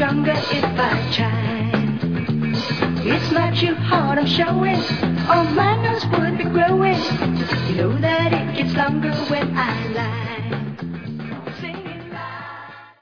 stronger if I tried. It's not too hard, I'm showing. All my nose would be growing. You know that it gets longer when I lie.